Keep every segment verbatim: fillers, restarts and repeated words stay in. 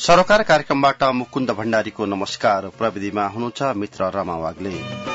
सरोकार कार्यक्रमबाट मुकुन्द भण्डारीको नमस्कार। प्रविधिमा हुनुहुन्छ मित्र रमा वाग्ले।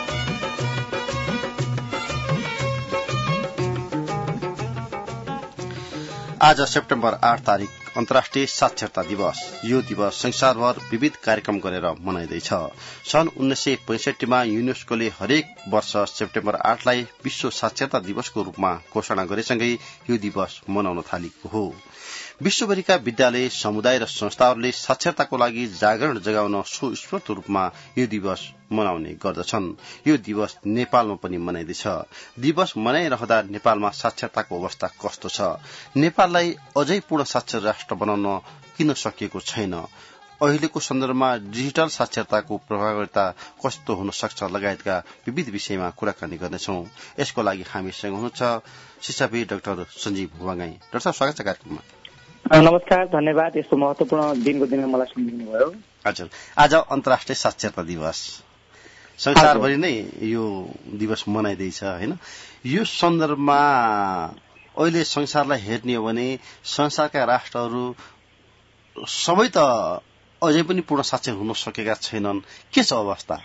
आज सेप्टेम्बर आठ तारिक अन्तर्राष्ट्रिय साक्षरता दिवस। यो दिवस संसारभर विविध कार्यक्रम गरेर मनाइँदैछ। सन् उन्नाइस सय पैंसठीमा युनेस्कोले हरेक वर्ष सेप्टेम्बर आठलाई विश्व साक्षरता दिवसको रूपमा घोषणा गरेसँगै यो दिवस मनाउन थालेको हो। विश्वभरिका विद्यालय, समुदाय र संस्थाहरूले साक्षरताको लागि जागरण जगाउन सुस्पष्ट रूपमा यो दिवस मनाउने गर्दछन्। यो दिवस नेपालमा पनि मनाइँदैछ। दिवस मनाइरहँदा नेपालमा साक्षरताको अवस्था कस्तो छ? नेपाललाई अझै पूर्ण साक्षर राष्ट्र बनाउन किन सकिएको छैन? अहिलेको सन्दर्भमा डिजिटल साक्षरताको प्रभावकारिता कस्तो हुन सक्छ लगायतका विविध विषयमा कुराकानी गर्नेछौं। यसको लागि हामीसँग हुनुहुन्छ शिक्षाविद डाक्टर सञ्जीव भुवागाई। डाक्टर साहब, स्वागत छ कार्यक्रममा। नमस्कार, धन्यवाद। यस्तो महत्वपूर्ण दिनको दिन मलाई सम्झिनु भयो। हजुर, आज अन्तर्राष्ट्रिय साक्षरता दिवस संसारभरि नै यो दिवस मनाइँदैछ, होइन? यो सन्दर्भमा अहिले संसारलाई हेर्ने हो भने संसारका राष्ट्रहरू सबै त अझै पनि पूर्ण साक्षर हुन सकेका छैनन्। के छ अवस्था?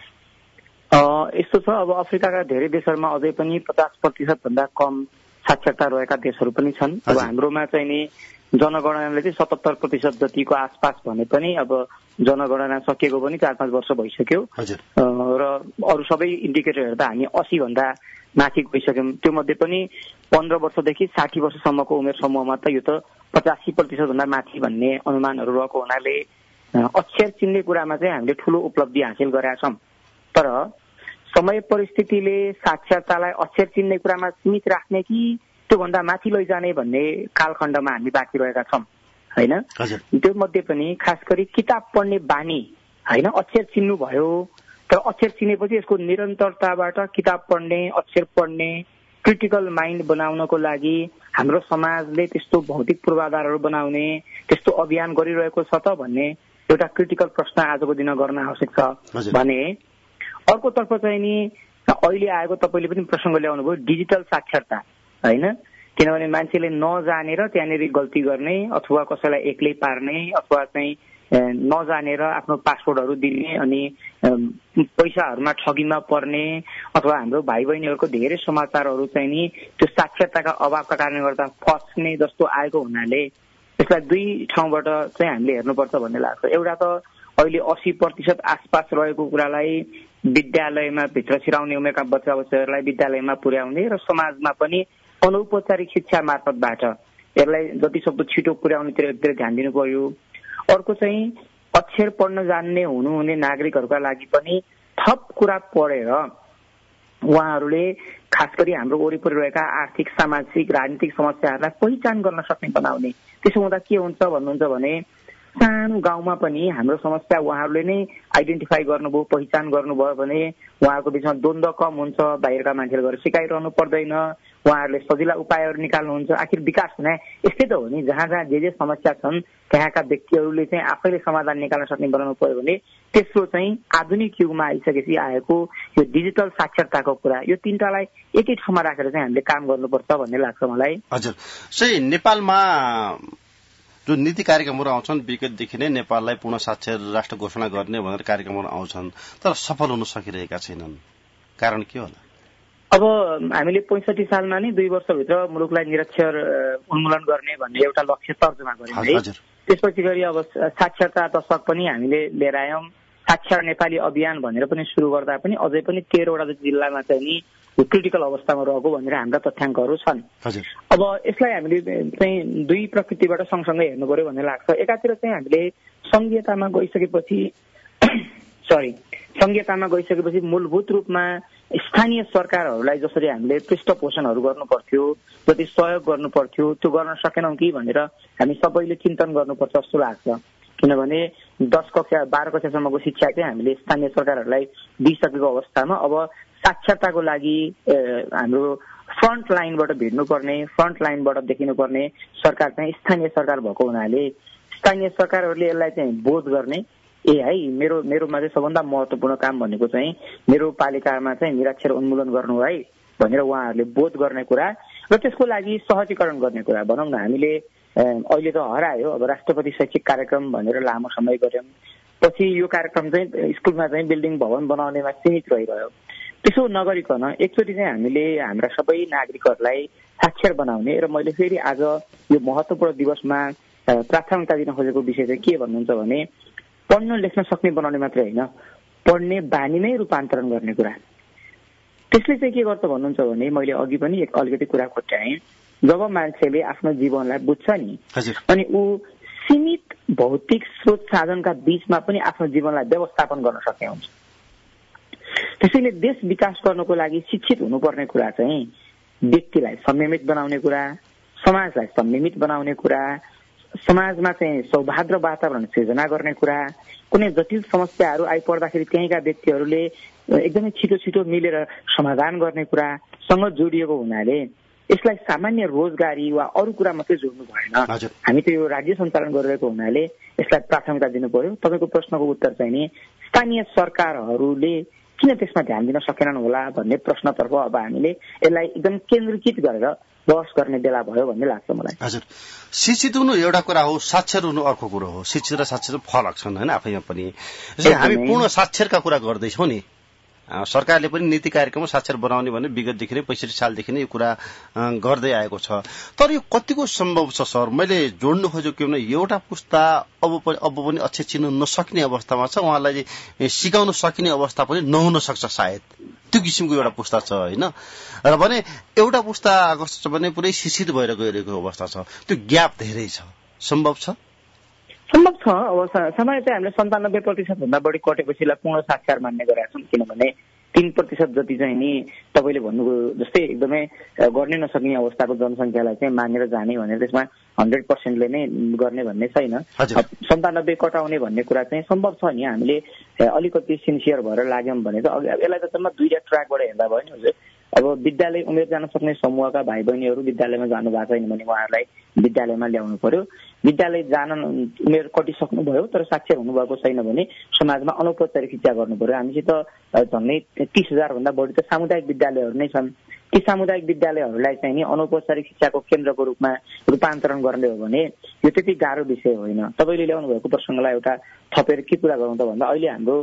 यस्तो छ, अब अफ्रिकाका धेरै देशहरूमा अझै पनि पचास प्रतिशत भन्दा कम साक्षरता रहेका देशहरू पनि छन्। अब हाम्रोमा चाहिँ नि जनगणनाले चाहिँ सतहत्तर प्रतिशत जतिको आसपास भने पनि अब जनगणना सकिएको पनि चार पाँच वर्ष भइसक्यो र अरू सबै इन्डिकेटर हेर्दा हामी अस्सी भन्दा माथि गइसक्यौं। त्यो मध्ये पनि पन्ध्र वर्षदेखि साठी वर्षसम्मको उमेर समूहमा त यो त पचासी प्रतिशत भन्दा माथि भन्ने अनुमानहरू रहेको हुनाले अक्षर चिन्ने कुरामा चाहिँ हामीले ठूलो उपलब्धि हासिल गरेका छौं। तर समय परिस्थितिले साक्षरतालाई अक्षर चिन्ने कुरामा सीमित राख्ने कि त्योभन्दा माथि लैजाने भन्ने कालखण्डमा हामी बाँकी रहेका छौं, होइन? त्यो मध्ये पनि खास गरी किताब पढ्ने बानी, होइन, अक्षर चिन्नु भयो, तर अक्षर चिनेपछि यसको निरन्तरताबाट किताब पढ्ने, अक्षर पढ्ने, क्रिटिकल माइन्ड बनाउनको लागि हाम्रो समाजले त्यस्तो भौतिक पूर्वाधारहरू बनाउने त्यस्तो अभियान गरिरहेको छ त भन्ने एउटा क्रिटिकल प्रश्न आजको दिन गर्न आवश्यक छ भने अर्कोतर्फ चाहिँ नि अहिले आएको तपाईँले पनि प्रसङ्ग ल्याउनु भयो डिजिटल साक्षरता, होइन? किनभने मान्छेले नजानेर त्यहाँनिर गल्ती गर्ने अथवा कसैलाई एक्लै पार्ने अथवा चाहिँ नजानेर आफ्नो पासवर्डहरू दिने अनि पैसाहरूमा ठगीमा पर्ने अथवा हाम्रो भाइ बहिनीहरूको धेरै समाचारहरू चाहिँ नि त्यो साक्षरताका अभावका कारणले गर्दा फस्ने जस्तो आएको हुनाले यसलाई दुई ठाउँबाट चाहिँ हामीले हेर्नुपर्छ भन्ने लाग्छ। एउटा त अहिले अस्सी प्रतिशत आसपास रहेको कुरालाई विद्यालयमा भित्र छिराउने उमेरका बच्चा बच्चाहरूलाई विद्यालयमा पुर्याउने र समाजमा पनि अनौपचारिक शिक्षा मार्फतबाट यसलाई जतिसक्दो छिटो पुर्याउनेतिर ध्यान दिनु पर्यो। अर्को चाहिँ अक्षर पढ्न जान्ने हुनुहुने नागरिकहरूका लागि पनि थप कुरा पढेर उहाँहरूले खास गरी हाम्रो वरिपरि रहेका आर्थिक, सामाजिक, राजनीतिक समस्याहरूलाई पहिचान गर्न सक्ने बनाउने। त्यसो हुँदा के हुन्छ भन्नुहुन्छ भने सानो गाउँमा पनि हाम्रो समस्या उहाँहरूले नै आइडेन्टिफाई गर्नुभयो, पहिचान गर्नुभयो भने उहाँहरूको बिचमा द्वन्द्व कम हुन्छ, बाहिरका मान्छेले गएर सिकाइरहनु पर्दैन, उहाँहरूले सजिला उपायहरू निकाल्नुहुन्छ। आखिर विकास हुने यस्तै त हो नि, जहाँ जहाँ जे जे समस्या छन् त्यहाँका व्यक्तिहरूले चाहिँ आफैले समाधान निकाल्न सक्ने बनाउनु पर्यो भने तेस्रो चाहिँ आधुनिक युगमा आइसकेपछि आएको यो डिजिटल साक्षरताको कुरा, यो तीनटालाई एकै ठाउँमा राखेर चाहिँ हामीले काम गर्नुपर्छ भन्ने लाग्छ मलाई। हजुर, सही। नेपालमा जो नीति कार्यक्रमहरू आउँछन् विगतदेखि नै नेपाललाई पूर्ण साक्षर राष्ट्र घोषणा गर्ने भनेर कार्यक्रमहरू आउँछन्, तर सफल हुन सकिरहेका छैनन्। कारण के होला? अब हामीले पैंसठी सालमा नै दुई वर्षभित्र मुलुकलाई निरक्षर उन्मूलन गर्ने भन्ने एउटा लक्ष्य तर्जुमा गर्यौं है। त्यसपछि गरी अब साक्षरता दशक पनि हामीले लिएर आयौं। साक्षर नेपाली अभियान भनेर पनि सुरु गर्दा पनि अझै पनि तेह्रवटा जिल्लामा चाहिँ नि क्रिटिकल अवस्थामा रहेको भनेर हाम्रा तथ्याङ्कहरू छन्। अब यसलाई हामीले चाहिँ दुई प्रकृतिबाट सँगसँगै हेर्नु पर्यो भन्ने लाग्छ। एकातिर चाहिँ हामीले संघीयतामा गइसकेपछि सरी संघीयतामा गइसकेपछि मूलभूत रूपमा स्थानीय सरकारहरूलाई जसरी हामीले पृष्ठपोषणहरू गर्नु पर्थ्यो, जति सहयोग गर्नु पर्थ्यो त्यो गर्न सकेनौं कि भनेर हामी सबैले चिन्तन गर्नुपर्छ जस्तो लाग्छ। किनभने दस कक्षा बाह्र कक्षासम्मको शिक्षा चाहिँ हामीले स्थानीय सरकारहरूलाई दिइसकेको अवस्थामा अब साक्षरताको लागि हाम्रो फ्रन्ट लाइनबाट भिड्नुपर्ने, फ्रन्ट लाइनबाट देखिनुपर्ने सरकार चाहिँ स्थानीय सरकार भएको हुनाले स्थानीय सरकारहरूले यसलाई चाहिँ बोध गर्ने, ए है मेरो मेरोमा चाहिँ सबभन्दा महत्वपूर्ण काम भनेको चाहिँ मेरो पालिकामा चाहिँ निरक्षर उन्मूलन गर्नु है भनेर उहाँहरूले बोध गर्ने कुरा र त्यसको लागि सहजीकरण गर्ने कुरा। भनौँ न हामीले अहिले त हरायो। अब राष्ट्रपति शैक्षिक कार्यक्रम भनेर लामो समय गर्यौं, पछि यो कार्यक्रम चाहिँ स्कुलमा चाहिँ बिल्डिङ भवन बनाउनेमा सीमित रहिरह्यो। त्यसो नगरिकन एकचोटि चाहिँ हामीले हाम्रा सबै नागरिकहरूलाई साक्षर बनाउने र मैले फेरि आज यो महत्त्वपूर्ण दिवसमा प्राथमिकता दिन खोजेको विषय चाहिँ के भन्नुहुन्छ भने पढ्न लेख्न सक्ने बनाउने मात्रै होइन, पढ्ने बानी नै रूपान्तरण गर्ने कुरा। त्यसले चाहिँ के गर्छ भन्नुहुन्छ भने मैले अघि पनि एक अलिकति कुरा कोट्याएँ, जब मान्छेले आफ्नो जीवनलाई बुझ्छ नि अनि ऊ सीमित भौतिक स्रोत साधनका बीचमा पनि आफ्नो जीवनलाई व्यवस्थापन गर्न सक्ने हुन्छ। त्यसैले देश विकास गर्नको लागि शिक्षित हुनुपर्ने कुरा चाहिँ व्यक्तिलाई संयमित बनाउने कुरा, समाजलाई संयमित बनाउने कुरा, समाजमा चाहिँ सौहार्द वातावरण सृजना गर्ने कुरा, कुनै जटिल समस्याहरू आइपर्दाखेरि त्यहीँका व्यक्तिहरूले एकदमै छिटो छिटो मिलेर समाधान गर्ने कुरासँग जोडिएको हुनाले यसलाई सामान्य रोजगारी वा अरू कुरा मात्रै जोड्नु भएन। हामी त यो राज्य सञ्चालन गरिरहेको हुनाले यसलाई प्राथमिकता दिनु पर्यो। तपाईँको प्रश्नको उत्तर चाहिँ नि स्थानीय सरकारहरूले किन त्यसमा ध्यान दिन सकेनन् होला भन्ने प्रश्नतर्फ अब हामीले यसलाई एकदम केन्द्रीकृत गरेर बहस गर्ने बेला भयो भन्ने लाग्छ मलाई। हजुर, शिक्षित हुनु एउटा कुरा हो, साक्षर हुनु अर्को कुरो हो। शिक्षित र साक्षर फरक छन् होइन आफैमा पनि। हामी पूर्ण साक्षरका कुरा गर्दैछौँ नि, सरकारले पनि नीति कार्यक्रम साक्षर बनाउने भने विगतदेखि नै पैँसठी सालदेखि नै यो कुरा गर्दै आएको छ। तर यो कतिको सम्भव छ सर? मैले जोड्नु खोजेको के भने एउटा पुस्ता अब पनि अब पनि अक्षर चिन्नु नसक्ने अवस्थामा छ, उहाँलाई सिकाउन सकिने अवस्था पनि नहुन सक्छ सायद, त्यो किसिमको एउटा पुस्ता छ होइन। र भने एउटा पुस्ता कस्तो छ भने पुरै शिक्षित भएर गइरहेको अवस्था छ, त्यो ग्याप धेरै छ। सम्भव छ? सम्भव छ। अब समय चाहिँ हामीले सन्तानब्बे प्रतिशत भन्दा बढी कटेपछिलाई पूर्ण साक्षर मान्ने गरेका छौँ, किनभने तीन प्रतिशत जति चाहिँ नि तपाईँले भन्नुभयो जस्तै एकदमै गर्ने नसक्ने अवस्थाको जनसङ्ख्यालाई चाहिँ मानेर जाने भनेर त्यसमा हन्ड्रेड पर्सेन्टले नै गर्ने भन्ने छैन। सन्तानब्बे कटाउने भन्ने कुरा चाहिँ सम्भव छ नि। हामीले अलिकति सिन्सियर भएर लाग्यौँ भने त यसलाई त जम्मा दुईवटा ट्र्याकबाट हेर्दा भयो नि हजुर। अब विद्यालय उमेर जान सक्ने समूहका भाइ बहिनीहरू विद्यालयमा जानु भएको छैन भने उहाँहरूलाई विद्यालयमा ल्याउनु पर्यो। विद्यालय जान उमेर कटिसक्नुभयो तर साक्षर हुनुभएको छैन भने समाजमा अनौपचारिक शिक्षा गर्नु पर्यो। हामीसित झन्डै तीस हजार भन्दा बढी त सामुदायिक विद्यालयहरू नै छन्। ती सामुदायिक विद्यालयहरूलाई चाहिँ नि अनौपचारिक शिक्षाको केन्द्रको रूपमा रूपान्तरण गर्ने हो भने यो त्यति गाह्रो विषय होइन। तपाईँले ल्याउनु भएको प्रसङ्गलाई एउटा थपेर के कुरा गरौँ त भन्दा अहिले हाम्रो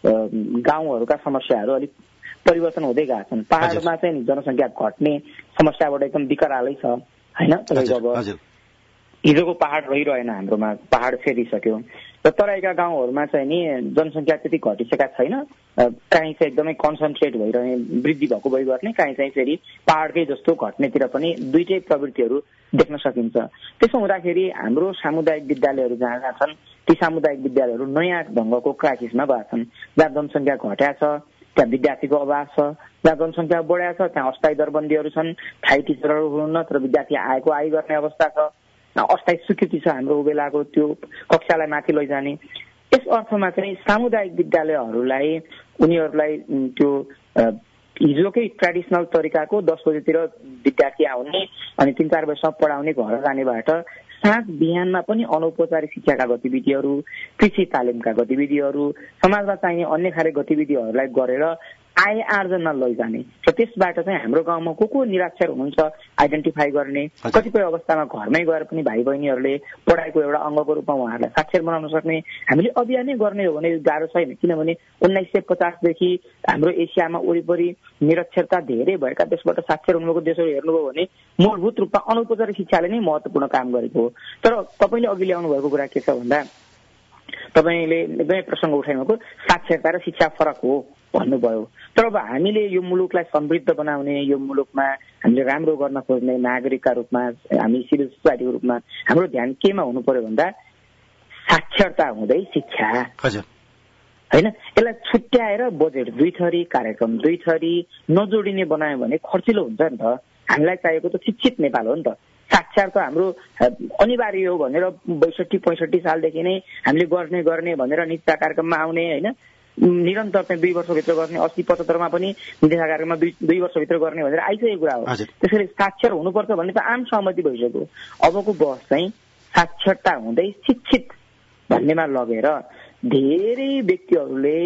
गाउँहरूका समस्याहरू अलिक परिवर्तन हुँदै गएका छन्। पहाडमा चाहिँ जनसङ्ख्या घट्ने समस्याबाट एकदम विकरालै छ होइन। तपाईँको अब हिजोको पहाड रहिरहेन हाम्रोमा, पहाड फेरिसक्यो र तराईका गाउँहरूमा चाहिँ नि जनसङ्ख्या त्यति घटिसकेका छैन। काहीँ चाहिँ एकदमै कन्सन्ट्रेट भइरहने वृद्धि भएको भइ गर्ने, काहीँ चाहिँ फेरि पहाडकै जस्तो घट्नेतिर पनि दुईटै प्रवृत्तिहरू देख्न सकिन्छ। त्यसो हुँदाखेरि हाम्रो सामुदायिक विद्यालयहरू जहाँ जहाँ छन् ती सामुदायिक विद्यालयहरू नयाँ ढङ्गको क्राइसिसमा गएका छन्। जहाँ जनसङ्ख्या घट्या छ त्यहाँ विद्यार्थीको अभाव छ, जहाँ जनसङ्ख्या बढ्या छ त्यहाँ अस्थायी दरबन्दीहरू छन्, स्थायी टिचरहरू हुनुहुन्न तर विद्यार्थी आएको आइ गर्ने अवस्था छ, अस्थायी स्वीकृति छ हाम्रो बेलाको त्यो कक्षालाई माथि लैजाने। यस अर्थमा चाहिँ सामुदायिक विद्यालयहरूलाई उनीहरूलाई त्यो हिजोकै ट्रेडिसनल तरिकाको दस बजेतिर विद्यार्थी आउने अनि तीन चार बजीसम्म पढाउने घर जानेबाट साँझ बिहानमा पनि अनौपचारिक शिक्षाका गतिविधिहरू, कृषि तालिमका गतिविधिहरू, समाजमा चाहिने अन्य खाले गतिविधिहरूलाई गरेर आय आर्जनमा लैजाने र त्यसबाट चाहिँ हाम्रो गाउँमा को को निरक्षर हुनुहुन्छ आइडेन्टिफाई गर्ने, कतिपय अवस्थामा घरमै गएर पनि भाइ बहिनीहरूले पढाइको एउटा अङ्गको रूपमा उहाँहरूलाई साक्षर बनाउन सक्ने हामीले अभियानै गर्ने हो भने गाह्रो छैन। किनभने उन्नाइस सय पचासदेखि हाम्रो एसियामा वरिपरि निरक्षरता धेरै भएका देशबाट साक्षर हुनुभएको देशहरू हेर्नुभयो भने मूलभूत रूपमा अनौपचारिक शिक्षाले नै महत्त्वपूर्ण काम गरेको हो। तर तपाईँले अघि ल्याउनु भएको कुरा के छ भन्दा तपाईँले एकदमै प्रसङ्ग उठाउनुभएको साक्षरता र शिक्षा फरक हो भन्नुभयो। तर अब हामीले यो मुलुकलाई समृद्ध बनाउने, यो मुलुकमा हामीले राम्रो गर्न खोज्ने नागरिकका रूपमा, हामी सिभिल सोसाइटीको रूपमा हाम्रो ध्यान केमा हुनु पर्यो भन्दा साक्षरता हुँदै शिक्षा होइन। यसलाई छुट्याएर बजेट दुई थरी, कार्यक्रम दुई थरी नजोडिने बनायो भने खर्चिलो हुन्छ नि त। हामीलाई चाहिएको त शिक्षित नेपाल हो नि त। साक्षर त हाम्रो अनिवार्य हो भनेर बैसठी पैँसठी सालदेखि नै हामीले गर्ने गर्ने भनेर नीति कार्यक्रममा आउने होइन, निरन्तर चाहिँ दुई वर्षभित्र गर्ने, अस्सी पचहत्तरमा पनि नीति कार्यक्रममा दुई दुई वर्षभित्र गर्ने भनेर आइसकेको कुरा हो। त्यसैले साक्षर हुनुपर्छ भन्ने त आम सहमति भइसक्यो। अबको बहस चाहिँ साक्षरता हुँदै शिक्षित भन्नेमा लगेर धेरै व्यक्तिहरूले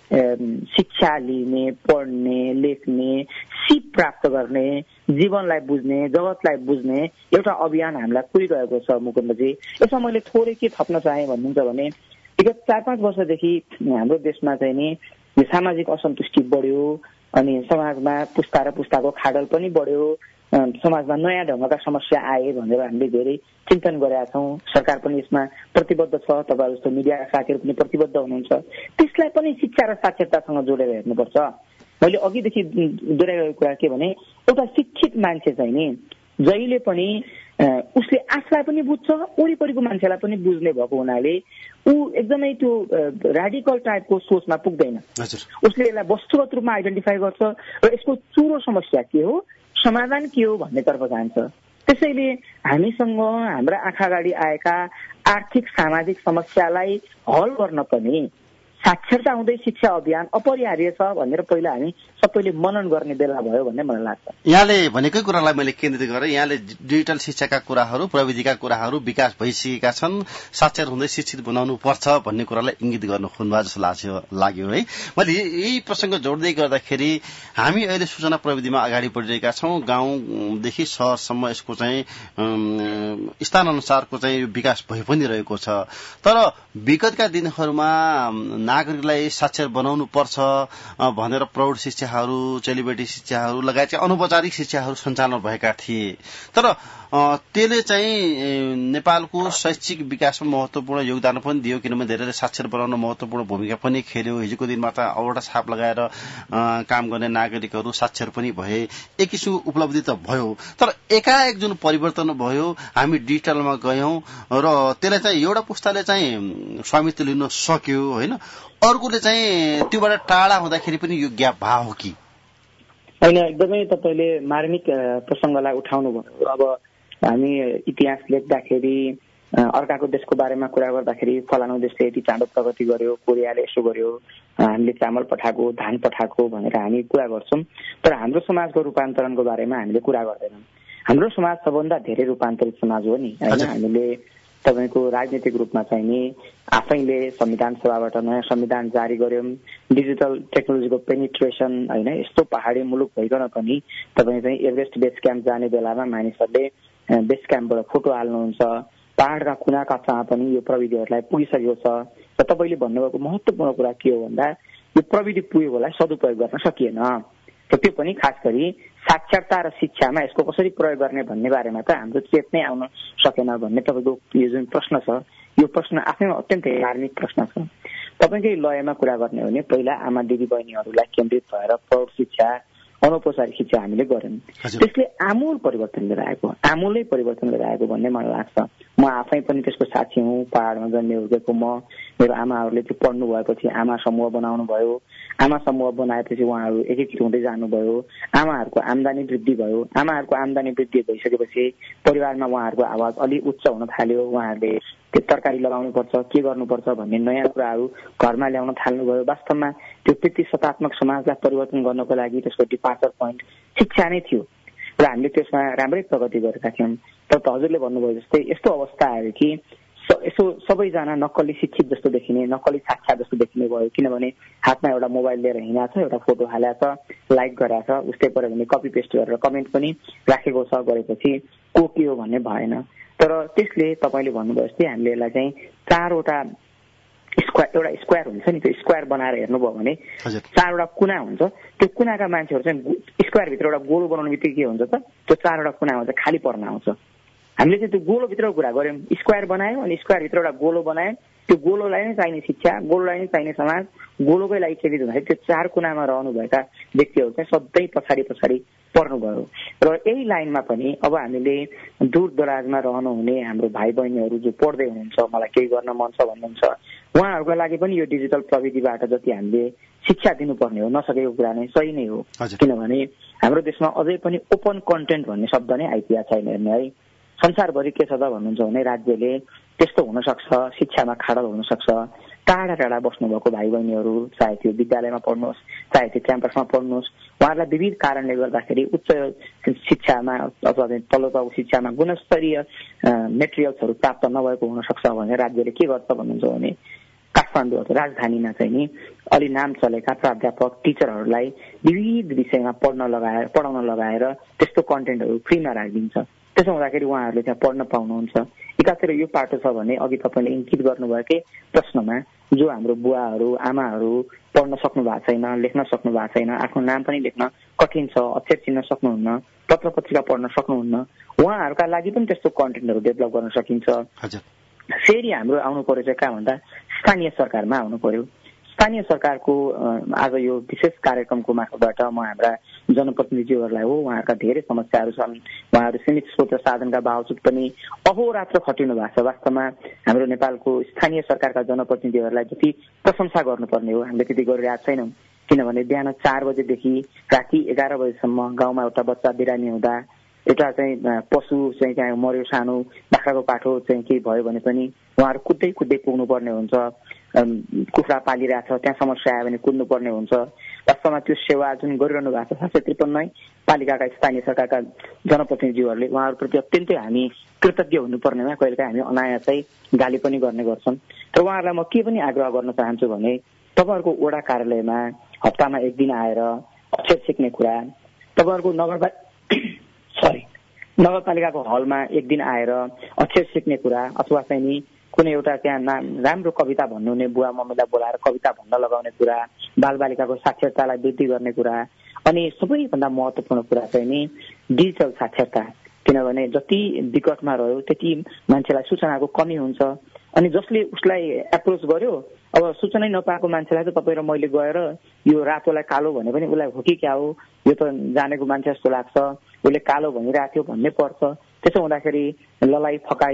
शिक्षा लिने, पढ्ने, लेख्ने, सिप प्राप्त गर्ने, जीवनलाई बुझ्ने, जगतलाई बुझ्ने एउटा अभियान हामीलाई पुरिरहेको छ मुकुन्दजी। यसमा मैले थोरै के थप्न चाहे भन्नुहुन्छ भने विगत चार पाँच वर्षदेखि हाम्रो देशमा चाहिँ नि यो सामाजिक असन्तुष्टि बढ्यो, अनि समाजमा पुस्ता र पुस्ताको खाडल पनि बढ्यो, समाजमा नयाँ ढङ्गका समस्या आए भनेर हामीले धेरै चिन्तन गरेका छौँ। सरकार पनि यसमा प्रतिबद्ध छ, तपाईँ जस्तो मिडियाका साथीहरू पनि प्रतिबद्ध हुनुहुन्छ। त्यसलाई पनि शिक्षा र साक्षरतासँग जोडेर हेर्नुपर्छ। मैले अघिदेखि दोहोऱ्याएको कुरा के भने एउटा शिक्षित मान्छे चाहिँ नि जहिले पनि उसले आफूलाई पनि बुझ्छ, वरिपरिको मान्छेलाई पनि बुझ्ने भएको हुनाले ऊ एकदमै त्यो रेडिकल टाइपको सोचमा पुग्दैन। उसले यसलाई वस्तुगत रूपमा आइडेन्टिफाई गर्छ र यसको चुरो समस्या के हो, समाधान के हो भन्नेतर्फ जान्छ। त्यसैले हामीसँग हाम्रा आँखा अगाडि आएका आर्थिक सामाजिक समस्यालाई हल गर्न पनि साक्षरता हुँदै शिक्षा अभियान अपरिहार्य छ भनेर पहिला हामी सबैले मनन गर्ने बेला भयो भन्ने मलाई लाग्छ। यहाँले भनेकै कुरालाई मैले केन्द्रित गरेँ। यहाँले डिजिटल शिक्षाका कुराहरू, प्रविधिका कुराहरू विकास भइसकेका छन्, साक्षर हुँदै शिक्षित बनाउनु पर्छ भन्ने कुरालाई इंगित गर्नु खोज्नुभयो जस्तो लाग्यो है। मैले यही प्रसंग जोड्दै गर्दाखेरि हामी अहिले सूचना प्रविधिमा अगाडि बढिरहेका छौँ। गाउँदेखि शहरसम्म यसको चाहिँ स्थान अनुसारको चाहिँ विकास भइ पनि रहेको छ। तर विगतका दिनहरूमा नागरिकलाई साक्षर बनाउनु पर्छ भनेर प्रौढ शिक्षाहरू, चेलीबेटी शिक्षाहरू लगायत अनौपचारिक शिक्षाहरू सञ्चालन भएका थिए। तर त्यसले चाहिँ नेपालको शैक्षिक विकासमा महत्वपूर्ण योगदान पनि दियो, किनभने धेरैले साक्षर बनाउन महत्वपूर्ण भूमिका पनि खेल्यो। हिजोको दिनमा त औवटा छाप लगाएर काम गर्ने नागरिकहरू साक्षर पनि भए, एक किसिमको उपलब्धि त भयो। तर एकाएक जुन परिवर्तन भयो, हामी डिजिटलमा गयौं र त्यसलाई चाहिँ एउटा पुस्ताले चाहिँ स्वामित्व लिन सक्यो होइन, अर्कोले चाहिँ त्योबाट टाढा हुँदाखेरि पनि यो ग्याप भयो हो कि होइन? एकदमै तपाईँले मार्मिक प्रसङ्गलाई उठाउनु भयो। अब हामी इतिहास लेख्दाखेरि अर्काको देशको बारेमा कुरा गर्दाखेरि फलानु देशले यति चाँडो प्रगति गर्यो, कोरियाले यसो गर्यो, हामीले चामल पठाएको, धान पठाएको भनेर हामी कुरा गर्छौँ। तर हाम्रो समाजको रूपान्तरणको बारेमा हामीले कुरा गर्दैनौँ। हाम्रो समाज सबभन्दा धेरै रूपान्तरित समाज हो नि होइन। हामीले तपाईँको राजनीतिक रूपमा चाहिँ नि आफैले संविधान सभाबाट नयाँ संविधान जारी गर्यौं। डिजिटल टेक्नोलोजीको पेनिट्रेसन होइन, यस्तो पहाडी मुलुक भइकन पनि तपाईँ चाहिँ एभरेस्ट बेस क्याम्प जाने बेलामा मानिसहरूले बेस क्याम्पबाट फोटो हाल्नुहुन्छ। पहाडका कुना काप्चामा पनि यो प्रविधिहरूलाई पुगिसकेको छ। र तपाईँले भन्नुभएको महत्वपूर्ण कुरा के हो भन्दा यो प्रविधि पुगेकोलाई सदुपयोग गर्न सकिएन। र त्यो पनि खास गरी साक्षरता र शिक्षामा यसको कसरी प्रयोग गर्ने भन्ने बारेमा त हाम्रो चेत नै आउन सकेन भन्ने तपाईँको यो जुन प्रश्न छ, यो प्रश्न आफैमा अत्यन्तै मार्मिक प्रश्न छ। तपाईँकै लयमा कुरा गर्ने हो भने पहिला आमा दिदी बहिनीहरूलाई केन्द्रित भएर प्रौढ शिक्षा, अनौपचारिक शिक्षा हामीले गर्यौं। त्यसले आमूल परिवर्तन लिएर आएको, आमूलै परिवर्तन लिएर आएको भन्ने मलाई लाग्छ। म आफै पनि त्यसको साक्षी हुँ। पहाडमा जन्मे हुर्केको म, मेरो आमाहरूले त्यो पढ्नु भएपछि आमा समूह बनाउनु भयो। आमा समूह बनाएपछि उहाँहरू एकीकृत हुँदै जानुभयो। आमाहरूको आमदानी वृद्धि भयो। आमाहरूको आमदानी वृद्धि भइसकेपछि परिवारमा उहाँहरूको आवाज अलि उच्च हुन थाल्यो। उहाँहरूले त्यो तरकारी लगाउनुपर्छ, के गर्नुपर्छ भन्ने नयाँ कुराहरू घरमा ल्याउन थाल्नुभयो। वास्तवमा त्यो प्रतिशतात्मक समाजलाई परिवर्तन गर्नको लागि त्यसको डिपार्चर पोइन्ट शिक्षा नै थियो र हामीले त्यसमा राम्रै प्रगति गरेका थियौँ। तर हजुरले भन्नुभयो जस्तै यस्तो अवस्था आयो कि यसो सबैजना नक्कली शिक्षित जस्तो देखिने, नक्कली साक्षर जस्तो देखिने भयो। किनभने हातमा एउटा मोबाइल लिएर हिँडेको छ, एउटा फोटो हालेको छ, लाइक गरेको छ, उस्तै पऱ्यो भने कपी पेस्ट गरेर कमेन्ट पनि राखेको छ, गरेपछि को के हो भन्ने भएन। तर त्यसले तपाईँले भन्नुभयो जस्तै हामीले यसलाई चाहिँ चारवटा स्क्वायर, एउटा स्क्वायर हुन्छ नि, त्यो स्क्वायर बनाएर हेर्नुभयो भने चारवटा कुना हुन्छ। त्यो कुनाका मान्छेहरू चाहिँ स्क्वायरभित्र एउटा गोलो बनाउने बित्तिकै के हुन्छ त, त्यो चारवटा कुना हुन्छ खाली पर्न आउँछ। हामीले चाहिँ त्यो गोलोभित्रको कुरा गऱ्यौँ, स्क्वायर बनायौँ अनि स्क्वायरभित्र एउटा गोलो बनायौँ। त्यो गोलोलाई नै चाहिने शिक्षा, गोलोलाई नै चाहिने समाज, गोलोकै लागि केन्द्रित हुँदाखेरि त्यो चार कुनामा रहनुभएका व्यक्तिहरू चाहिँ सधैँ पछाडि पछाडि पर्नुभयो। र यही लाइनमा पनि अब हामीले दूर दराजमा रहनुहुने हाम्रो भाइ बहिनीहरू जो पढ्दै हुनुहुन्छ, मलाई केही गर्न मन छ भन्नुहुन्छ, उहाँहरूको लागि पनि यो डिजिटल प्रविधिबाट जति हामीले शिक्षा दिनुपर्ने हो, नसकेको कुरा नै सही नै हो। किनभने हाम्रो देशमा अझै पनि ओपन कन्टेन्ट भन्ने शब्द नै आइपुगेको छैन हेर्ने है। संसारभरि के छ त भन्नुहुन्छ भने राज्यले त्यस्तो हुन सक्छ, शिक्षामा खाडल हुन सक्छ। टाढा टाढा बस्नुभएको भाइ बहिनीहरू, चाहे त्यो विद्यालयमा पढ्नुहोस्, चाहे त्यो क्याम्पसमा पढ्नुहोस्, उहाँहरूलाई विविध कारणले गर्दाखेरि उच्च शिक्षामा अथवा तल्लो तहको शिक्षामा गुणस्तरीय मेटेरियल्सहरू प्राप्त नभएको हुन सक्छ भने राज्यले के गर्छ भन्नुहुन्छ भने काठमाडौँ राजधानीमा चाहिँ नि अलि नाम चलेका प्राध्यापक टिचरहरूलाई विविध विषयमा पढ्न लगाएर पढाउन लगाएर त्यस्तो कन्टेन्टहरू फ्रीमा राखिदिन्छ। त्यसो हुँदाखेरि उहाँहरूले त्यहाँ पढ्न पाउनुहुन्छ। एकातिर यो पाटो छ भने अघि तपाईँले इङ्कित गर्नुभएकै प्रश्नमा जो हाम्रो बुवाहरू आमाहरू पढ्न सक्नु भएको छैन, लेख्न सक्नु भएको छैन, आफ्नो नाम पनि लेख्न कठिन छ, अक्षर चिन्न सक्नुहुन्न, पत्र पत्रिका पढ्न सक्नुहुन्न, उहाँहरूका लागि पनि त्यस्तो कन्टेन्टहरू डेभलप गर्न सकिन्छ। फेरि हाम्रो आउनु पर्यो चाहिँ कहाँ भन्दा स्थानीय सरकारमा आउनु पर्यो। स्थानीय सरकारको आज यो विशेष कार्यक्रमको मार्फतबाट म हाम्रा जनप्रतिनिधिहरूलाई हो, उहाँहरूका धेरै समस्याहरू छन्, उहाँहरू सीमित स्रोत साधनका बावजुद पनि अहोरात्र खटिनु भएको छ। वास्तवमा हाम्रो नेपालको स्थानीय सरकारका जनप्रतिनिधिहरूलाई जति प्रशंसा गर्नुपर्ने हो हामीले त्यति गरिरहेका छैनौँ। किनभने बिहान चार बजेदेखि राति एघार बजेसम्म गाउँमा एउटा बच्चा बिरामी हुँदा, एउटा चाहिँ पशु चाहिँ त्यहाँ मर्यो, सानो बाख्राको पाठो चाहिँ केही भयो भने पनि उहाँहरू कुद्दै कुद्दै पुग्नु पर्ने हुन्छ। कुखुरा पालिरहेछ, त्यहाँ समस्या आयो भने कुद्नु पर्ने हुन्छ। वास्तवमा त्यो सेवा जुन गरिरहनु भएको छ सात सय त्रिपन्नै पालिकाका स्थानीय सरकारका जनप्रतिनिधिहरूले उहाँहरूप्रति अत्यन्तै हामी कृतज्ञ हुनुपर्नेमा कहिलेकाहीँ हामी अनायास चाहिँ गाली पनि गर्ने गर्छन्। र उहाँहरूलाई म के पनि आग्रह गर्न चाहन्छु भने तपाईँहरूको वडा कार्यालयमा हप्तामा एक दिन आएर अक्षर सिक्ने कुरा, तपाईँहरूको नगरपालिका सरी नगरपालिकाको हलमा एक दिन आएर अक्षर सिक्ने कुरा, अथवा चाहिँ नि कुनै एउटा त्यहाँ नाम राम्रो कविता भन्नुहुने बुवा मम्मीलाई बोलाएर कविता भन्न लगाउने कुरा, बालबालिकाको साक्षरतालाई वृद्धि गर्ने कुरा, अनि सबैभन्दा महत्त्वपूर्ण कुरा चाहिँ नि डिजिटल साक्षरता। किनभने जति विकटमा रह्यो त्यति मान्छेलाई सूचनाको कमी हुन्छ। अनि जसले उसलाई एप्रोच गर्यो, अब सूचनै नपाएको मान्छेलाई त तपाईँ र मैले गएर यो रातोलाई कालो भने पनि उसलाई हो कि क्या हो, यो त जानेको मान्छे जस्तो लाग्छ, उसले कालो भनिरहेको थियो भन्ने पर्छ। त्यसो हुँदाखेरि ललाइ फकाई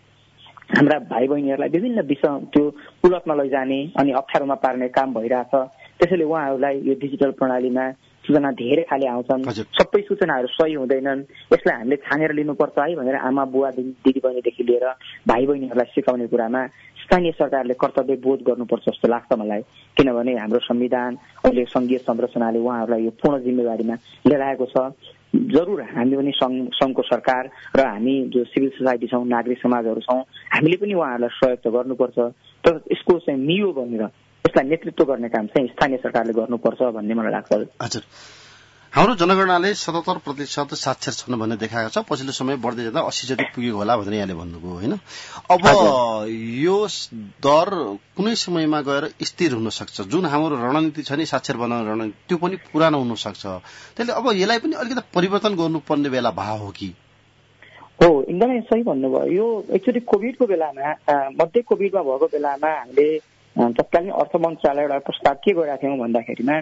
हाम्रा भाइ बहिनीहरूलाई विभिन्न विषय त्यो उलटमा लैजाने अनि अप्ठ्यारोमा पार्ने काम भइरहेछ। त्यसैले उहाँहरूलाई यो डिजिटल प्रणालीमा सूचना धेरै खाले आउँछन्, सबै सूचनाहरू सही हुँदैनन्, यसलाई हामीले छानेर लिनुपर्छ है भनेर आमा बुवा दिदी बहिनीदेखि लिएर भाइ बहिनीहरूलाई सिकाउने कुरामा स्थानीय सरकारले कर्तव्य बोध गर्नुपर्छ जस्तो लाग्छ मलाई। किनभने हाम्रो संविधान अहिले सङ्घीय संरचनाले उहाँहरूलाई यो पूर्ण जिम्मेवारीमा लिएर आएको छ। जरुर हामी पनि सङ्घको सरकार र हामी जो सिभिल सोसाइटी छौँ, नागरिक समाजहरू छौँ, हामीले पनि उहाँहरूलाई सहयोग त गर्नुपर्छ। तर यसको चाहिँ मियो भनेर यसलाई नेतृत्व गर्ने काम चाहिँ स्थानीय सरकारले गर्नुपर्छ भन्ने मलाई लाग्छ। हजुर, हाम्रो जनगणनाले सतहत्तर प्रतिशत साक्षर छन् भन्ने देखाएको छ। पछिल्लो समय बढ्दै जाँदा अस्सी जति पुगेको होला भनेर यहाँले भन्नुभयो होइन। अब यो दर कुनै समयमा गएर स्थिर हुन सक्छ। जुन हाम्रो रणनीति छ नि साक्षर बनाउने रणनीति, त्यो पनि पुरानो हुन सक्छ। त्यसले अब यसलाई पनि अलिकति परिवर्तन गर्नुपर्ने बेला भए हो कि? हो, एकदमै सही भन्नुभयो। यो एक्चुअली कोभिडको बेलामा, मध्य कोभिडमा भएको बेलामा हामीले तत्कालीन अर्थ मन्त्रालयबाट प्रस्ताव के गरेका थियौँ भन्दाखेरिमा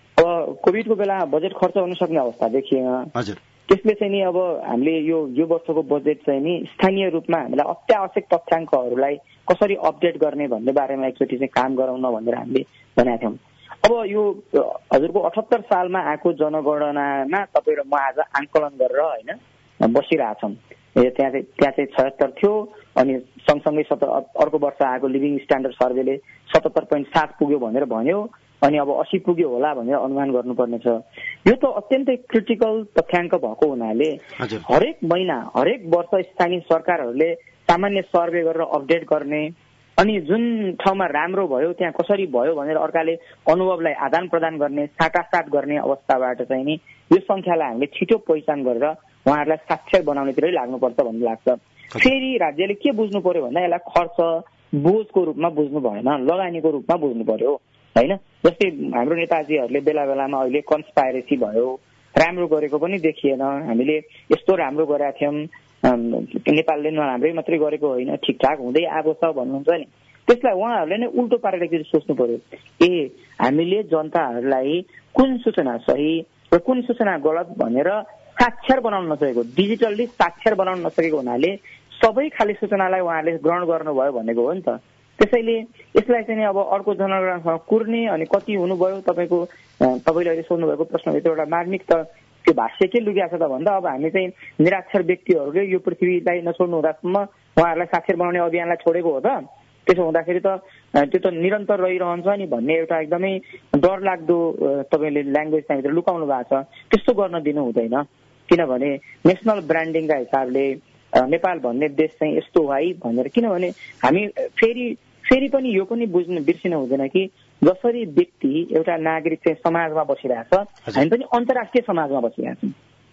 अब कोभिडको बेला बजेट खर्च हुन सक्ने अवस्था देखिएन। हजुर, त्यसले चाहिँ नि अब हामीले यो यो वर्षको बजेट चाहिँ नि स्थानीय रूपमा हामीलाई अत्यावश्यक तथ्याङ्कहरूलाई कसरी अपडेट गर्ने भन्ने बारेमा एकचोटि चाहिँ काम गराउन भनेर हामीले भनेका थियौँ। अब यो हजुरको अठहत्तर सालमा आएको जनगणनामा तपाईँ र म आज आङ्कलन गरेर होइन बसिरहेछौँ। त्यहाँ चाहिँ त्यहाँ चाहिँ छयत्तर थियो, अनि सँगसँगै सत्र अर्को वर्ष आएको लिभिङ स्ट्यान्डर्ड सर्वेले सतहत्तर पोइन्ट सात पुग्यो भनेर भन्यो, अनि अब अस्सी पुग्यो होला भनेर अनुमान गर्नुपर्ने छ। यो त अत्यन्तै क्रिटिकल तथ्याङ्क भएको हुनाले हरेक महिना हरेक वर्ष स्थानीय सरकारहरूले सामान्य सर्वे गरेर अपडेट गर्ने, अनि जुन ठाउँमा राम्रो भयो त्यहाँ कसरी भयो भनेर अर्काले अनुभवलाई आदान प्रदान गर्ने, साटासाट गर्ने अवस्थाबाट चाहिँ नि यो सङ्ख्यालाई हामीले छिटो पहिचान गरेर उहाँहरूलाई साक्षर बनाउनेतिरै लाग्नुपर्छ भन्ने लाग्छ। फेरि राज्यले के बुझ्नु पर्यो भन्दा यसलाई खर्च बोझको रूपमा बुझ्नु भएन, लगानीको रूपमा बुझ्नु पर्यो होइन। जस्तै हाम्रो नेताजीहरूले बेला बेलामा अहिले कन्सपाइरेसी भयो, राम्रो गरेको पनि देखिएन, हामीले यस्तो राम्रो गरेका थियौँ, नेपालले नराम्रै मात्रै गरेको होइन, ठिकठाक हुँदै आएको छ भन्नुहुन्छ नि। त्यसलाई उहाँहरूले नै उल्टो पारेर एकचोटि सोच्नु पर्यो, ए हामीले जनताहरूलाई कुन सूचना सही र कुन सूचना गलत भनेर साक्षर बनाउन नसकेको, डिजिटल्ली साक्षर बनाउन नसकेको हुनाले सबै खाले सूचनालाई उहाँहरूले ग्रहण गर्नुभयो भनेको हो नि त। त्यसैले यसलाई चाहिँ अब अर्को जनगणनासँग कुर्ने अनि कति हुनुभयो तपाईँको तपाईँले अहिले सोध्नुभएको प्रश्नभित्र एउटा मार्मिक त त्यो भाष्य के लुगिएको छ त भन्दा अब हामी चाहिँ निराक्षर व्यक्तिहरूले यो पृथ्वीलाई नछोड्नु हुँदासम्म उहाँहरूलाई साक्षर बनाउने अभियानलाई छोडेको हो त। त्यसो हुँदाखेरि त त्यो त निरन्तर रहिरहन्छ नि भन्ने एउटा एकदमै डरलाग्दो तपाईँले ल्याङ्ग्वेज त्यहाँभित्र लुकाउनु भएको छ। त्यस्तो गर्न दिनु हुँदैन, किनभने नेसनल ब्रान्डिङका हिसाबले नेपाल भन्ने देश चाहिँ यस्तो हो है भनेर, किनभने हामी फेरि फेरि पनि यो पनि बुझ्नु बिर्सिनु हुँदैन कि जसरी व्यक्ति एउटा नागरिक चाहिँ समाजमा बसिरहेछ, हामी पनि अन्तर्राष्ट्रिय समाजमा बसिरहेछौँ।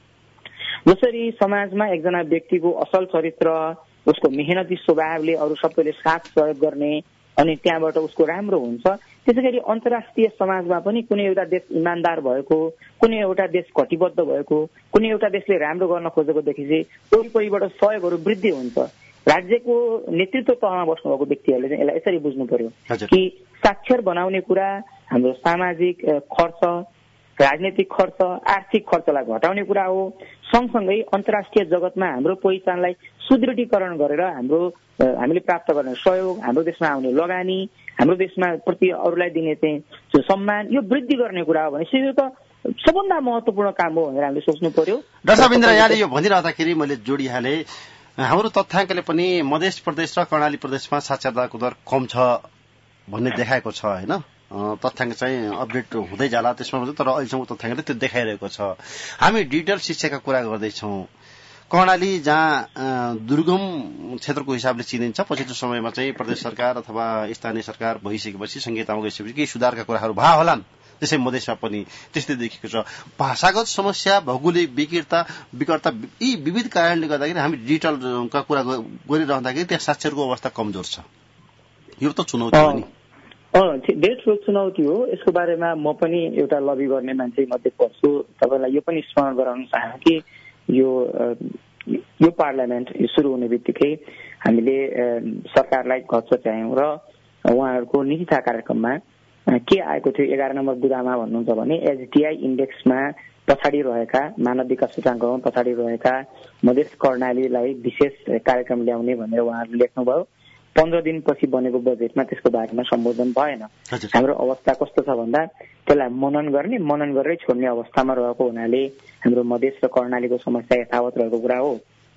जसरी समाजमा एकजना व्यक्तिको असल चरित्र, उसको मेहनती स्वभावले अरू सबैले साथ सहयोग गर्ने अनि त्यहाँबाट उसको राम्रो हुन्छ, त्यसै गरी अन्तर्राष्ट्रिय समाजमा पनि कुनै एउटा देश इमान्दार भएको, कुनै एउटा देश कटिबद्ध भएको, कुनै एउटा देशले राम्रो गर्न खोजेको देखिए वरिपरिबाट सहयोगहरू वृद्धि हुन्छ। राज्यको नेतृत्व तहमा बस्नुभएको व्यक्तिहरूले चाहिँ यसलाई यसरी बुझ्नु पर्यो कि साक्षर बनाउने कुरा हाम्रो सामाजिक खर्च, राजनैतिक खर्च, आर्थिक खर्चलाई घटाउने कुरा हो। सँगसँगै अन्तर्राष्ट्रिय जगतमा हाम्रो पहिचानलाई सुदृढीकरण गरेर हाम्रो हामीले प्राप्त गर्ने सहयोग, हाम्रो देशमा आउने लगानी, हाम्रो देशमा प्रति अरूलाई दिने चाहिँ सम्मान, यो वृद्धि गर्ने कुरा हो भने यो त सबभन्दा महत्त्वपूर्ण काम हो भनेर हामीले सोच्नु पर्यो। डाक्टर साबिन्द्र, यहाँले यो भनिरहँदाखेरि मैले जोडिहालेँ, हाम्रो तथ्याङ्कले पनि मध्य प्रदेश र कर्णाली प्रदेशमा साक्षरताको दर कम छ भन्ने देखाएको छ होइन। तथ्याङ्क चाहिँ अपडेट हुँदै जाला त्यसमा, तर अहिलेसम्म तथ्याङ्कले त्यो देखाइरहेको छ। हामी डिजिटल शिक्षाका कुरा गर्दैछौँ। कर्णाली जहाँ दुर्गम क्षेत्रको हिसाबले चिनिन्छ, पछिल्लो समयमा चाहिँ प्रदेश सरकार अथवा स्थानीय सरकार भइसकेपछि संहितामा गइसकेपछि केही सुधारका कुराहरू भए होलान्। त्यसै मधेसमा पनि त्यस्तै देखिएको छ। भाषागत समस्या, भौगोलिक विकृता विकटता यी विविध कारणले गर्दाखेरि हामी डिजिटलका कुरा गरिरहँदाखेरि त्यहाँ साक्षरको अवस्था कमजोर छ। यो त चुनौती हो नि। धेरै ठुलो चुनौती हो। यसको बारेमा म पनि एउटा लबी गर्ने मान्छे मध्ये पर्छु। तपाईँलाई यो पनि स्मरण गराउन चाहे कि यो यो पार्लियामेन्ट सुरु हुने बित्तिकै हामीले सरकारलाई घच च्यायौँ र उहाँहरूको नीतिथा कार्यक्रममा के आएको थियो, एघार नम्बर बुदामा भन्नुहुन्छ भने एचडिआई इन्डेक्समा पछाडि रहेका, मानव विकास सूचाङ्कमा पछाडि रहेका मधेस कर्णालीलाई विशेष कार्यक्रम ल्याउने भनेर उहाँहरूले लेख्नुभयो। पन्ध्र दिनपछि बनेको बजेटमा त्यसको बारेमा सम्बोधन भएन। हाम्रो अवस्था कस्तो छ भन्दा त्यसलाई मनन गर्ने, मनन गरेरै छोड्ने अवस्थामा रहेको हुनाले हाम्रो मधेस र कर्णालीको समस्या यथावत रहेको कुरा हो।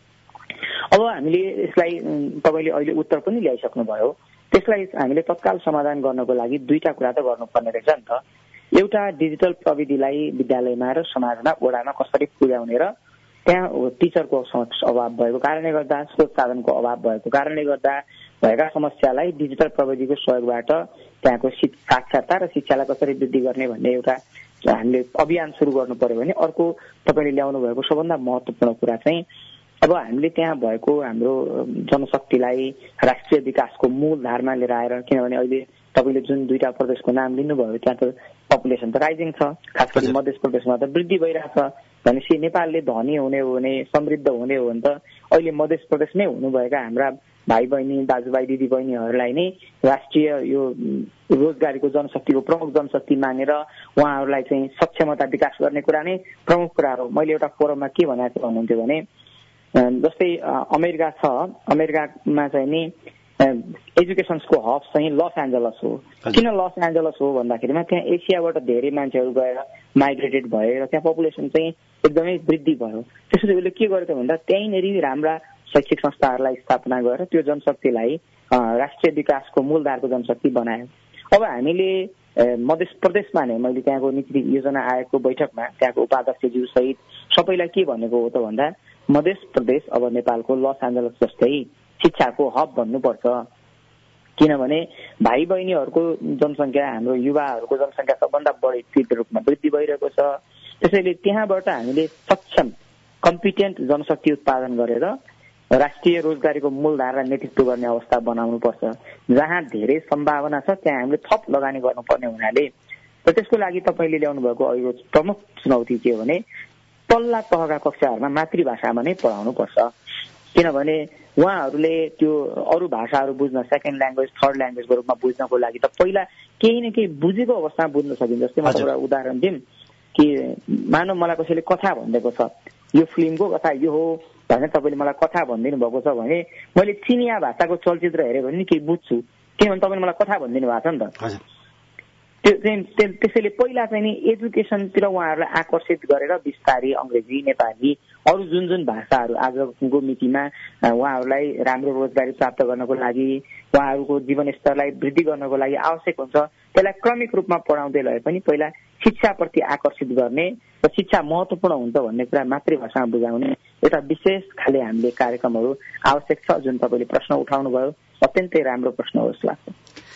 अब हामीले यसलाई तपाईँले अहिले उत्तर पनि ल्याइसक्नुभयो। त्यसलाई हामीले तत्काल समाधान गर्नको लागि दुईटा कुरा त गर्नुपर्ने रहेछ नि त। एउटा, डिजिटल प्रविधिलाई विद्यालयमा र समाजमा, वडामा कसरी पुर्याउने र त्यहाँ टिचरको अभाव भएको कारणले गर्दा, स्रोत साधनको अभाव भएको कारणले गर्दा भएका समस्यालाई डिजिटल प्रविधिको सहयोगबाट त्यहाँको साक्षरता र शिक्षालाई कसरी वृद्धि गर्ने भन्ने एउटा हामीले अभियान सुरु गर्नु पर्यो भने, अर्को तपाईँले ल्याउनु भएको सबभन्दा महत्त्वपूर्ण कुरा चाहिँ अब हामीले त्यहाँ भएको हाम्रो जनशक्तिलाई राष्ट्रिय विकासको मूल धारमा लिएर आएर, किनभने अहिले तपाईँले जुन दुईटा प्रदेशको नाम लिनुभयो त्यहाँ त पपुलेसन त राइजिङ छ, खास गरी मध्य प्रदेशमा त वृद्धि भइरहेछ। भनेपछि नेपालले धनी हुने हो भने, समृद्ध हुने हो भने त अहिले मध्य प्रदेश नै हुनुभएका हाम्रा भाइ बहिनी, दाजुभाइ, दिदी बहिनीहरूलाई नै राष्ट्रिय यो रोजगारीको जनशक्तिको प्रमुख जनशक्ति मानेर उहाँहरूलाई चाहिँ सक्षमता विकास गर्ने कुरा नै प्रमुख कुरा हो। मैले एउटा फोरममा के भनेको थिएँ भन्नुहुन्थ्यो भने, जस्तै अमेरिका छ, अमेरिकामा चाहिँ नि एजुकेसन्सको हब चाहिँ लस एन्जलस हो। किन लस एन्जलस हो भन्दाखेरिमा त्यहाँ एसियाबाट धेरै मान्छेहरू गएर माइग्रेटेड भए र त्यहाँ पपुलेसन चाहिँ एकदमै वृद्धि भयो। त्यसपछि उसले के गरेको भन्दा त्यहीँनेरि राम्रा शैक्षिक संस्थाहरूलाई स्थापना गरेर त्यो जनशक्तिलाई राष्ट्रिय विकासको मूलधारको जनशक्ति बनायो। अब हामीले मध्य प्रदेशमा नै मैले त्यहाँको नीति योजना आयोगको बैठकमा त्यहाँको उपाध्यक्षज्यू सहित सबैलाई के भनेको हो त भन्दा, मध्य प्रदेश अब नेपालको लस एन्जलस जस्तै शिक्षाको हब भन्नुपर्छ। किनभने भाइ बहिनीहरूको जनसङ्ख्या, हाम्रो युवाहरूको जनसङ्ख्या सबभन्दा बढी तीव्र रूपमा वृद्धि भइरहेको छ। त्यसैले त्यहाँबाट हामीले सक्षम कम्पिटेन्ट जनशक्ति उत्पादन गरेर राष्ट्रिय रोजगारीको मूलधारलाई नेतृत्व गर्ने अवस्था बनाउनुपर्छ। जहाँ धेरै सम्भावना छ त्यहाँ हामीले थप लगानी गर्नुपर्ने हुनाले र त्यसको लागि तपाईँले ल्याउनु भएको अहिले प्रमुख चुनौती के हो भने, तल्ला तहका कक्षाहरूमा मातृभाषामा नै पढाउनुपर्छ। किनभने उहाँहरूले त्यो अरू भाषाहरू बुझ्न, सेकेन्ड ल्याङ्ग्वेज, थर्ड ल्याङ्ग्वेजको रूपमा बुझ्नको लागि त पहिला केही न केही बुझेको अवस्थामा बुझ्न सकिन्छ। जस्तै म एउटा उदाहरण दिउँ कि मानव मलाई कसैले कथा भनिदिएको छ, यो फिल्मको कथा यो हो भनेर तपाईँले मलाई कथा भनिदिनु भएको छ भने मैले चिनिया भाषाको चलचित्र हेरेँ भने नि केही बुझ्छु, किनभने तपाईँले मलाई कथा भनिदिनु भएको छ नि त। त्यो चाहिँ त्यसैले पहिला चाहिँ नि एजुकेसनतिर उहाँहरूलाई आकर्षित गरेर बिस्तारै अङ्ग्रेजी, नेपाली, अरू जुन जुन भाषाहरू आजको मितिमा उहाँहरूलाई राम्रो रोजगारी प्राप्त गर्नको लागि, उहाँहरूको जीवनस्तरलाई वृद्धि गर्नको लागि आवश्यक हुन्छ, त्यसलाई क्रमिक रूपमा पढाउँदै लगे पनि पहिला शिक्षाप्रति आकर्षित गर्ने र शिक्षा महत्त्वपूर्ण हुन्छ भन्ने कुरा मातृभाषामा बुझाउने एउटा विशेष खाले हामीले कार्यक्रमहरू आवश्यक छ। जुन तपाईँले प्रश्न उठाउनु भयो अत्यन्तै राम्रो प्रश्न हो जस्तो लाग्छ।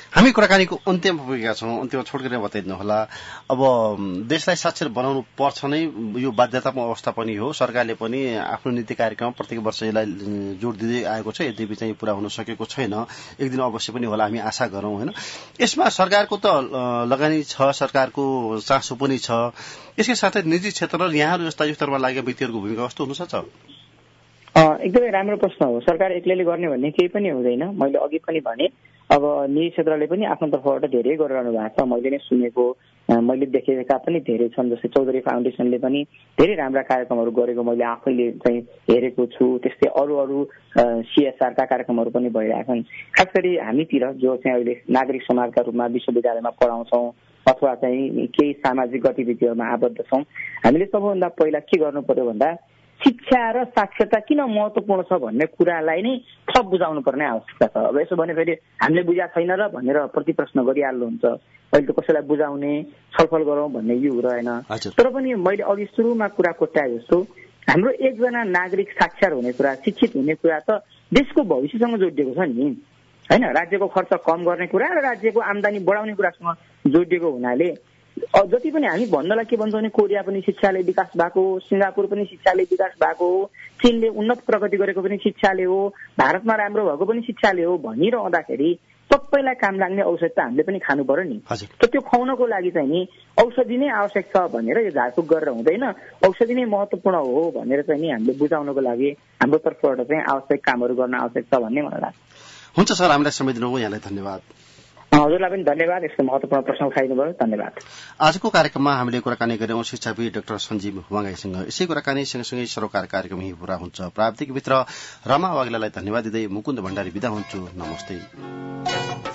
हामी कुराकानीको अन्त्यमा पुगेका छौँ। अन्त्यमा छोटकरी बताइदिनु होला, अब देशलाई साक्षर बनाउनु पर्छ नै, यो बाध्यताको अवस्था पनि हो। सरकारले पनि आफ्नो नीति कार्यक्रम प्रत्येक वर्ष यसलाई जोड दिँदै आएको छ, यद्यपि चाहिँ पूरा हुन सकेको छैन। एक दिन अवश्य पनि होला, हामी आशा गरौँ होइन। यसमा सरकारको त लगानी छ, सरकारको चासो पनि छ, यसकै साथै निजी क्षेत्र र यहाँहरू जस्ता यो स्तरमा लागेका व्यक्तिहरूको भूमिका कस्तो हुन सक्छ? एकदमै राम्रो प्रश्न हो। सरकार एक्लैले गर्ने भन्ने केही पनि हुँदैन। मैले अघि पनि भने अब निजी क्षेत्रले पनि आफ्नो तर्फबाट धेरै गरिरहनु भएको छ। मैले नै सुनेको, मैले देखेका पनि धेरै छन्। जस्तै चौधरी फाउन्डेसनले पनि धेरै राम्रा कार्यक्रमहरू गरेको मैले आफैले चाहिँ हेरेको छु। त्यस्तै अरू अरू सीएसआरका कार्यक्रमहरू पनि भइरहेका छन्। खास गरी हामीतिर जो चाहिँ अहिले नागरिक समाजका रूपमा विश्वविद्यालयमा पढाउँछौँ अथवा चाहिँ केही सामाजिक गतिविधिहरूमा आबद्ध छौँ, हामीले सबैभन्दा पहिला के गर्नु पर्यो भन्दा शिक्षा र साक्षरता किन महत्वपूर्ण छ भन्ने कुरालाई नै थप बुझाउनु पर्ने आवश्यकता छ। अब यसो भने फेरि हामीले बुझा छैन र भनेर प्रतिप्रश्न गरिहाल्नुहुन्छ। अहिले त कसैलाई बुझाउने छलफल गरौँ भन्ने यो रहेन। तर पनि मैले अघि सुरुमा कुरा कोट्याए जस्तो हाम्रो एकजना नागरिक साक्षर हुने कुरा, शिक्षित हुने कुरा त देशको भविष्यसँग जोडिएको छ नि होइन। राज्यको खर्च कम गर्ने कुरा र राज्यको आम्दानी बढाउने कुरासँग जोडिएको हुनाले जति पनि हामी भन्नलाई के भन्छौँ भने कोरिया पनि शिक्षाले विकास भएको हो, सिङ्गापुर पनि शिक्षाले विकास भएको हो, चीनले उन्नत प्रगति गरेको पनि शिक्षाले हो, भारतमा राम्रो भएको पनि शिक्षाले हो भनिरहँदाखेरि सबैलाई काम लाग्ने औषध त हामीले पनि खानु पर्यो नि। त त्यो खुवाउनको लागि चाहिँ नि औषधि नै आवश्यक छ भनेर यो झारफुक गरेर हुँदैन। औषधि नै महत्वपूर्ण हो भनेर चाहिँ नि हामीले बुझाउनको लागि हाम्रो तर्फबाट चाहिँ आवश्यक कामहरू गर्न आवश्यक छ भन्ने मलाई लाग्छ। हुन्छ सर, हामीलाई समय दिनुभयो, यहाँलाई धन्यवाद। हजुरलाई पनि धन्यवाद, यसको महत्वपूर्ण प्रश्न उठाइदिनु भयो, धन्यवाद। आजको कार्यक्रममा हामीले कुराकानी गर्यौं शिक्षाविद डाक्टर सञ्जीव हुवागाईसँग। यसै कुराकानी सँगसँगै सरोकार कार्यक्रम यही पूरा हुन्छ। प्राविधिक मित्र रमा वाग्लालाई धन्यवाद दिँदै मुकुन्द भण्डारी बिदा हुन्छु। नमस्ते।